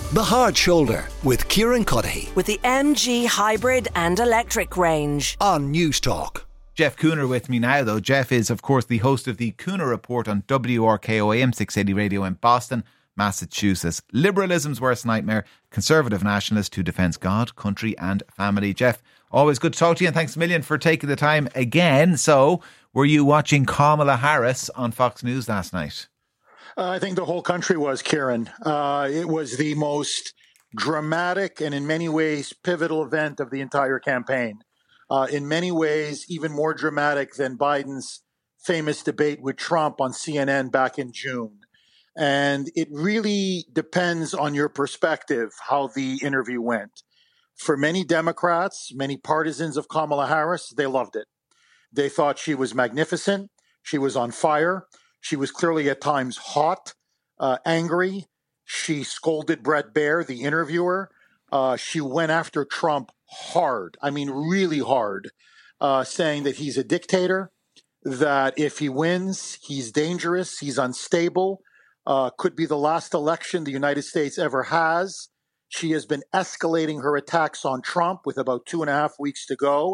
The Hard Shoulder with Kieran Cuddihy with the MG Hybrid and Electric range on News Talk. Jeff Cooner with me now, though. Jeff is, of course, the host of the Cooner Report on WRKO AM 680 Radio in Boston, Massachusetts. Liberalism's worst nightmare, conservative nationalist who defends God, country and family. Jeff, always good to talk to you, and thanks a million for taking the time again. So, were you watching Kamala Harris on Fox News last night? I think the whole country was, Kieran. It was the most dramatic and in many ways pivotal event of the entire campaign. In many ways, even more dramatic than Biden's famous debate with Trump on CNN back in June. And it really depends on your perspective how the interview went. For many Democrats, many partisans of Kamala Harris, they loved it. They thought she was magnificent. She was on fire. She was clearly at times hot, angry. She scolded Bret Baier, the interviewer. She went after Trump hard. I mean, really hard, saying that he's a dictator, that if he wins, he's dangerous, he's unstable, could be the last election the United States ever has. She has been escalating her attacks on Trump with about 2.5 weeks to go.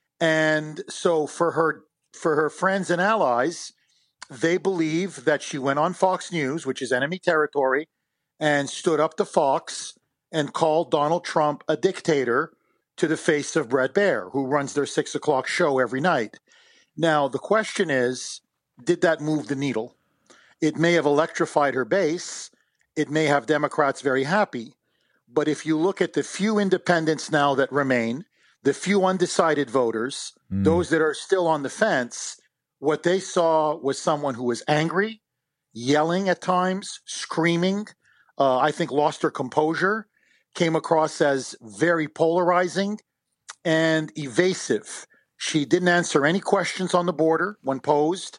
And so for her friends and allies, they believe that she went on Fox News, which is enemy territory, and stood up to Fox and called Donald Trump a dictator to the face of Bret Baier, who runs their 6 o'clock show every night. Now, the question is, did that move the needle? It may have electrified her base. It may have Democrats very happy. But if you look at the few independents now that remain, the few undecided voters, those that are still on the fence, what they saw was someone who was angry, yelling at times, screaming, I think lost her composure, came across as very polarizing and evasive. She didn't answer any questions on the border when posed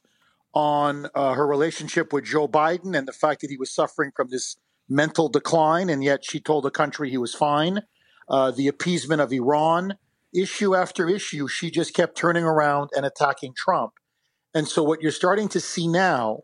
on her relationship with Joe Biden and the fact that he was suffering from this mental decline, and yet she told the country he was fine. The appeasement of Iran, issue after issue, she just kept turning around and attacking Trump. And so what you're starting to see now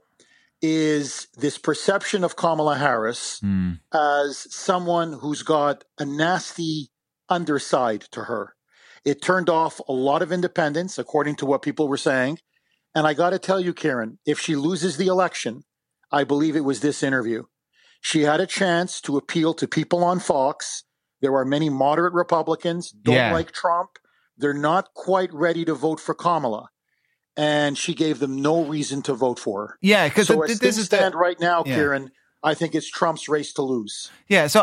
is this perception of Kamala Harris as someone who's got a nasty underside to her. It turned off a lot of independents, according to what people were saying. And I got to tell you, Kieran, if she loses the election, I believe it was this interview. She had a chance to appeal to people on Fox. There are many moderate Republicans, don't like Trump. They're not quite ready to vote for Kamala. And she gave them no reason to vote for her. Yeah, because so as things stand right now, Kieran, I think it's Trump's race to lose. Yeah, so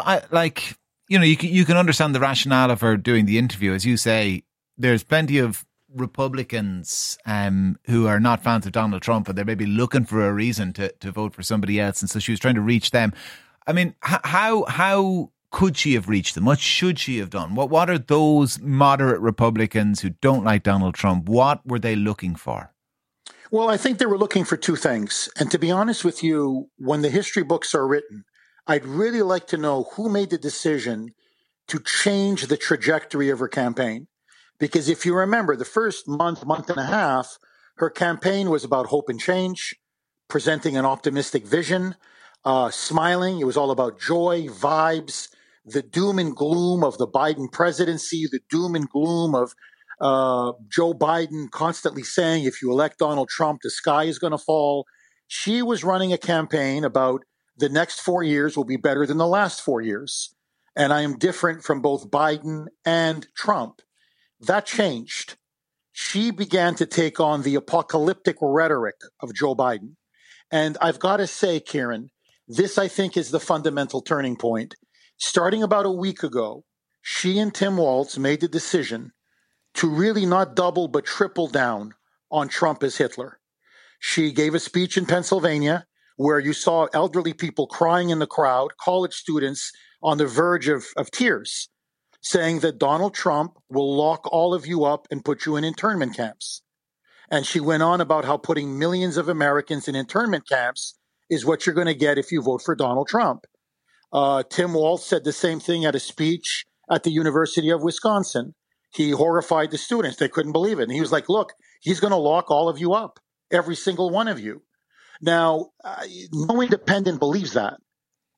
you can understand the rationale of her doing the interview. As you say, there's plenty of Republicans who are not fans of Donald Trump, and they're maybe looking for a reason to vote for somebody else. And so she was trying to reach them. I mean, how could she have reached them? What should she have done? What are those moderate Republicans who don't like Donald Trump? What were they looking for? Well, I think they were looking for two things. And to be honest with you, when the history books are written, I'd really like to know who made the decision to change the trajectory of her campaign. Because if you remember, the first month and a half, her campaign was about hope and change, presenting an optimistic vision, smiling. It was all about joy, vibes, the doom and gloom of the Biden presidency, the doom and gloom of Joe Biden constantly saying, if you elect Donald Trump, the sky is going to fall. She was running a campaign about the next 4 years will be better than the last 4 years. And I am different from both Biden and Trump. That changed. She began to take on the apocalyptic rhetoric of Joe Biden. And I've got to say, Kieran, this, I think, is the fundamental turning point. Starting about a week ago, she and Tim Walz made the decision to really not double but triple down on Trump as Hitler. She gave a speech in Pennsylvania where you saw elderly people crying in the crowd, college students on the verge of tears, saying that Donald Trump will lock all of you up and put you in internment camps. And she went on about how putting millions of Americans in internment camps is what you're going to get if you vote for Donald Trump. Tim Walz said the same thing at a speech at the University of Wisconsin. He horrified the students. They couldn't believe it. And he was like, look, he's going to lock all of you up, every single one of you. Now, no independent believes that.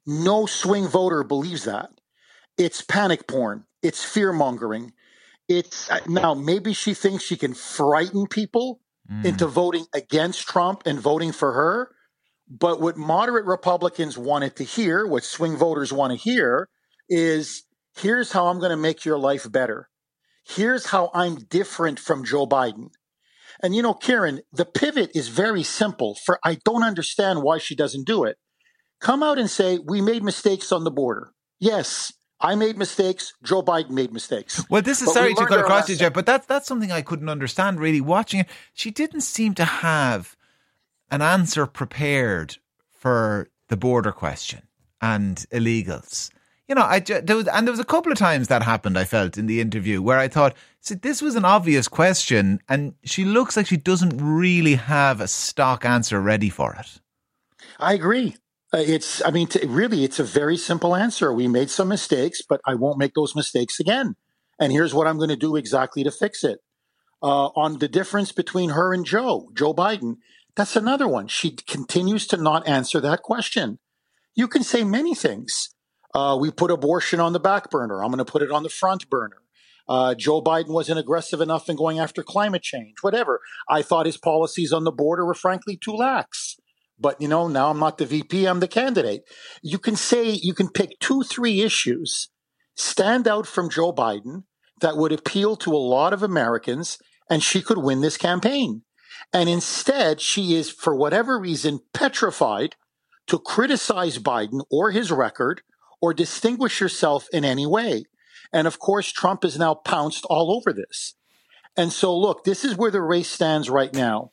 No swing voter believes that. It's panic porn. It's fear mongering. It's now maybe she thinks she can frighten people into voting against Trump and voting for her. But what moderate Republicans wanted to hear, what swing voters want to hear, is here's how I'm going to make your life better. Here's how I'm different from Joe Biden. And, you know, Kieran, the pivot is very simple. I don't understand why she doesn't do it. Come out and say, we made mistakes on the border. Yes, I made mistakes. Joe Biden made mistakes. Well, this is sorry to cut across you, Jeff, but that's something I couldn't understand really watching it. She didn't seem to have an answer prepared for the border question and illegals. You know, there was a couple of times that happened, I felt, in the interview where I thought, see, this was an obvious question and she looks like she doesn't really have a stock answer ready for it. I agree. It's a very simple answer. We made some mistakes, but I won't make those mistakes again. And here's what I'm going to do exactly to fix it. On the difference between her and Joe Biden, that's another one. She continues to not answer that question. You can say many things. We put abortion on the back burner. I'm going to put it on the front burner. Joe Biden wasn't aggressive enough in going after climate change, whatever. I thought his policies on the border were frankly too lax. But, you know, now I'm not the VP, I'm the candidate. You can pick 2-3 issues, stand out from Joe Biden that would appeal to a lot of Americans, and she could win this campaign. And instead, she is, for whatever reason, petrified to criticize Biden or his record or distinguish herself in any way. And of course, Trump has now pounced all over this. And so, look, this is where the race stands right now.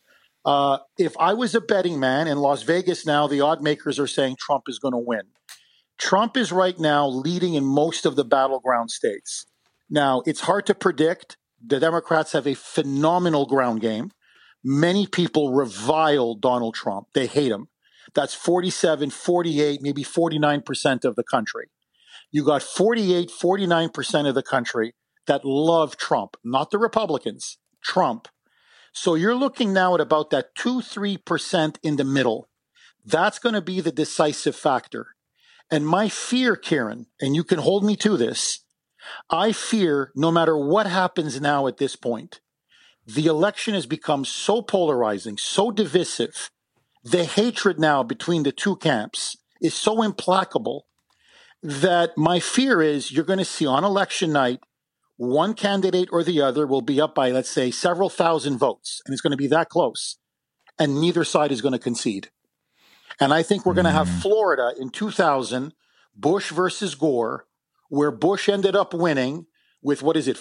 If I was a betting man in Las Vegas now, the odd makers are saying Trump is going to win. Trump is right now leading in most of the battleground states. Now, it's hard to predict. The Democrats have a phenomenal ground game. Many people revile Donald Trump. They hate him. That's 47, 48, maybe 49% of the country. You got 48, 49% of the country that love Trump, not the Republicans, Trump. So you're looking now at about that 2-3% in the middle. That's going to be the decisive factor. And my fear, Kieran, and you can hold me to this, I fear no matter what happens now at this point, the election has become so polarizing, so divisive. The hatred now between the two camps is so implacable that my fear is you're going to see on election night, one candidate or the other will be up by, let's say, several thousand votes, and it's going to be that close, and neither side is going to concede. And I think we're going to have Florida in 2000, Bush versus Gore, where Bush ended up winning with,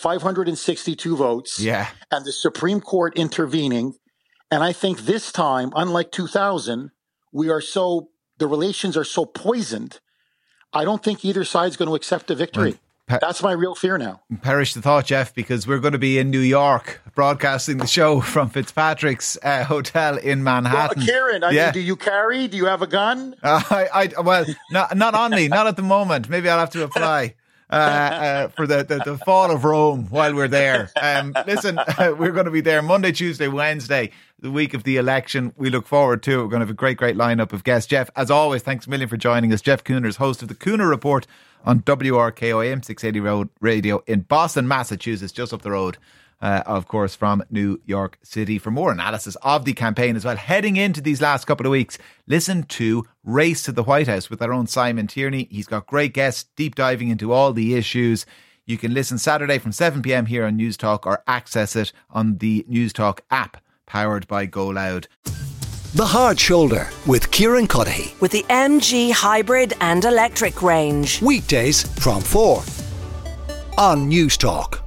562 votes, and the Supreme Court intervening. And I think this time, unlike 2000, the relations are so poisoned, I don't think either side's going to accept a victory. Right. That's my real fear now. Perish the thought, Jeff, because we're going to be in New York broadcasting the show from Fitzpatrick's hotel in Manhattan. Well, Kieran, I mean, do you carry? Do you have a gun? Well, not on me, not at the moment. Maybe I'll have to apply for the fall of Rome while we're there. Listen, we're going to be there Monday, Tuesday, Wednesday, the week of the election. We look forward to it. We're going to have a great lineup of guests. Jeff, as always, thanks a million for joining us. Jeff Kuhners, host of the Kuhner Report on WRKO AM 680 Road Radio in Boston, Massachusetts, just up the road, of course, from New York City. For more analysis of the campaign as well, heading into these last couple of weeks, listen to Race to the White House with our own Simon Tierney. He's got great guests, deep diving into all the issues. You can listen Saturday from 7 p.m. here on News Talk or access it on the News Talk app, powered by Go Loud. The Hard Shoulder with Kieran Cuddihy. With the MG hybrid and electric range. Weekdays from 4 on News Talk.